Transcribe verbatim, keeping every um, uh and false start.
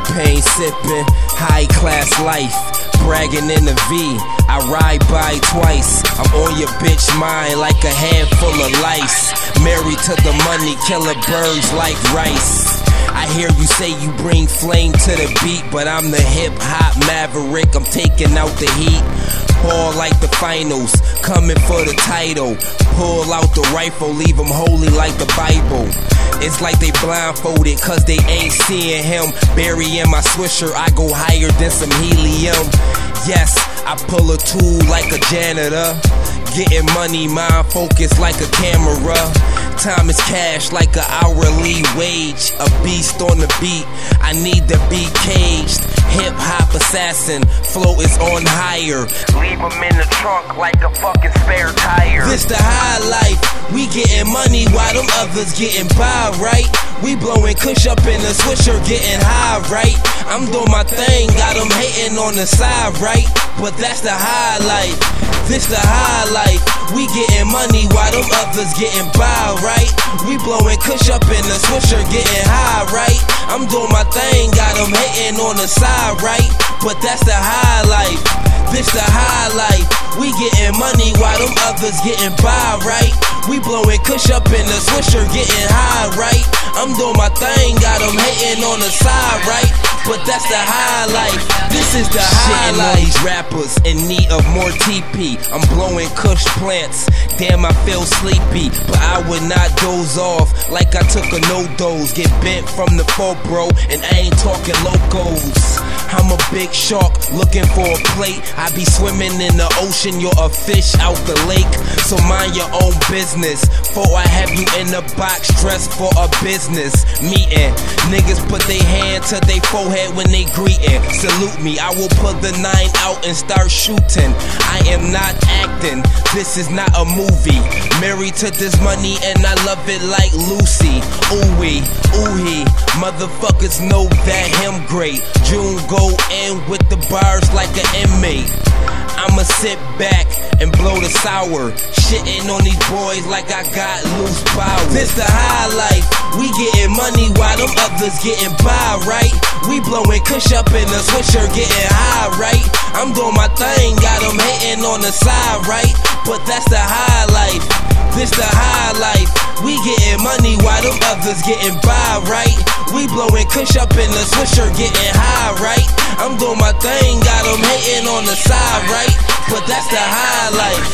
champagne sipping, high class life, bragging in the V. I ride by twice. I'm on your bitch mind like a handful of lice. Married to the money, killer birds like rice. I hear you say you bring flame to the beat, but I'm the hip-hop maverick, I'm taking out the heat. Ball like the finals, coming for the title. Pull out the rifle, leave them holy like the Bible. It's like they blindfolded cause they ain't seeing him. Burying my swisher, I go higher than some helium. Yes, I pull a tool like a janitor. Getting money, mind focused like a camera. Time is cash like an hourly wage. A beast on the beat, I need to be caged. Hip-hop assassin, flow is on higher. Leave him in the trunk like a fucking spare tire. This the high life, we getting money while them others getting by, right? We blowing kush up in the swisher, getting high, right? I'm doing my thing, got them hating on the side, right? But that's the high life, this the high life. We getting money while them others getting by, right? We blowing kush up in the swisher, getting high, right? I'm doing my thing, got them hating on the side, right? But that's the high life, this the high life. We getting money while them others getting by, right? We blowing kush up in the swisher, getting high, right? I'm doing my thing, got them hating on the side, right? But that's the high life, this is the high life. These rappers in need of more T P. I'm blowing kush plants, damn I feel sleepy. But I would not doze off like I took a no-dose. Get bent from the foe, bro, and I ain't talking locos. I'm a big shark looking for a plate. I be swimming in the ocean, you're a fish out the lake. So mind your own business, for I have you in the box dressed for a business meeting. Niggas put their hand to their forehead when they greeting. Salute me, I will put the nine out and start shooting. I am not acting, this is not a movie. Married to this money and I love it like Lucy. Ooh-wee, ooh-hee, motherfuckers know that him great. June go in with the bars like an inmate. I'ma sit back and blow the sour, shitting on these boys like I got loose power. This the high life, we getting money while them others getting by, right? We blowing kush up in the swisher, getting high, right? I'm doing my thing, got them hating on the side, right? But that's the high life, this the high life. We getting money while them others getting by, right? We blowing kush up in the swisher, getting high, right? I'm doing my thing, got them hating on the side, right? But that's the high life.